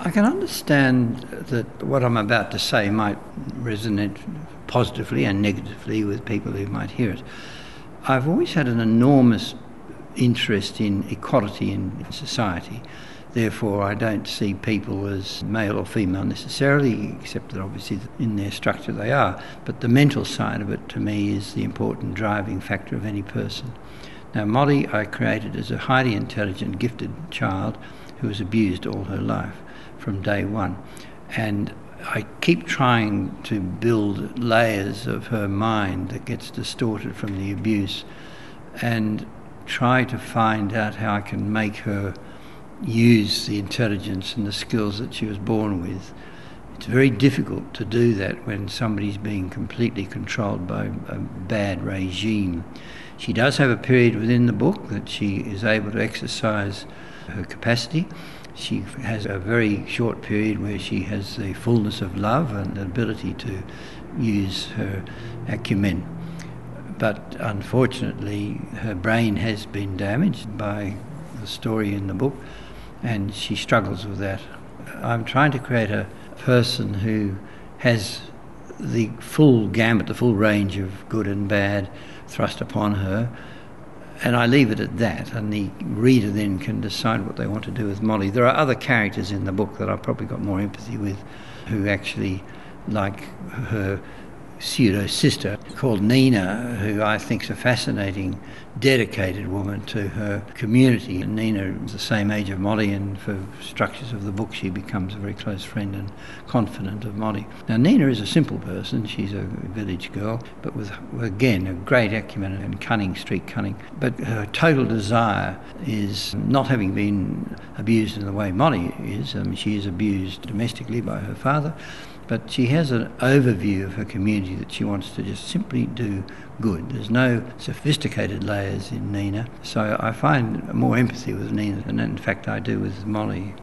I can understand that what I'm about to say might resonate positively and negatively with people who might hear it. I've always had an enormous interest in equality in society. Therefore, I don't see people as male or female necessarily, except that obviously in their structure they are. But the mental side of it, to me, is the important driving factor of any person. Now, Molly I created as a highly intelligent, gifted child who was abused all her life from day one. And I keep trying to build layers of her mind that gets distorted from the abuse and try to find out how I can make her use the intelligence and the skills that she was born with. It's very difficult to do that when somebody's being completely controlled by a bad regime. She does have a period within the book that she is able to exercise her capacity. She has a very short period where she has the fullness of love and the ability to use her acumen. But unfortunately, her brain has been damaged by the story in the book, and she struggles with that. I'm trying to create a person who has the full gamut, the full range of good and bad thrust upon her, and I leave it at that, and the reader then can decide what they want to do with Molly. There are other characters in the book that I've probably got more empathy with, who actually, like her pseudo-sister called Nina, who I think is a fascinating, dedicated woman to her community. And Nina is the same age of Molly, and for structures of the book she becomes a very close friend and confidant of Molly. Now, Nina is a simple person. She's a village girl, but with, again, a great acumen and cunning, street cunning. But her total desire is not having been abused in the way Molly is. She is abused domestically by her father, but she has an overview of her community that she wants to just simply do good. There's no sophisticated layers in Nina, so I find more empathy with Nina than in fact I do with Molly.